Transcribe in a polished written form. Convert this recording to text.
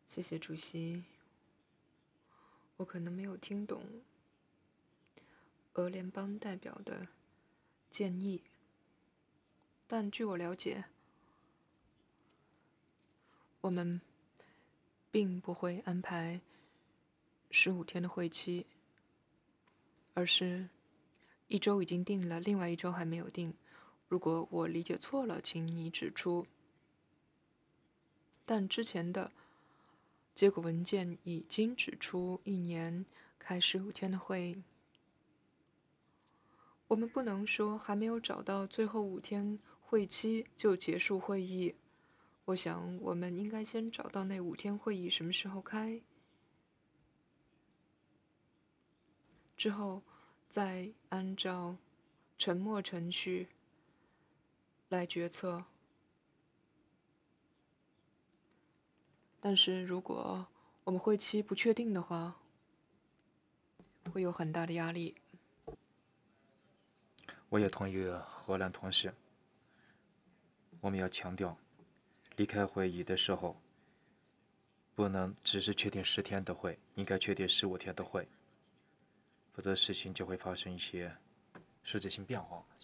谢谢主席。我可能没有听懂俄联邦代表的建议，但据我了解，我们并不会安排15天的会期，而是1周已经定了，另外1周还没有定。如果我理解错了，请你指出。但之前的结果文件已经指出1年开15天的会，我们不能说还没有找到最后5天会期就结束会议。我想我们应该先找到那5天会议什么时候开，之后再按照沉默程序来决策。但是如果我们会期不确定的话，会有很大的压力。 我也同意荷兰同事，我们要强调，离开会议的时候，不能只是确定10天的会，应该确定15天的会，否则事情就会发生一些实质性变化。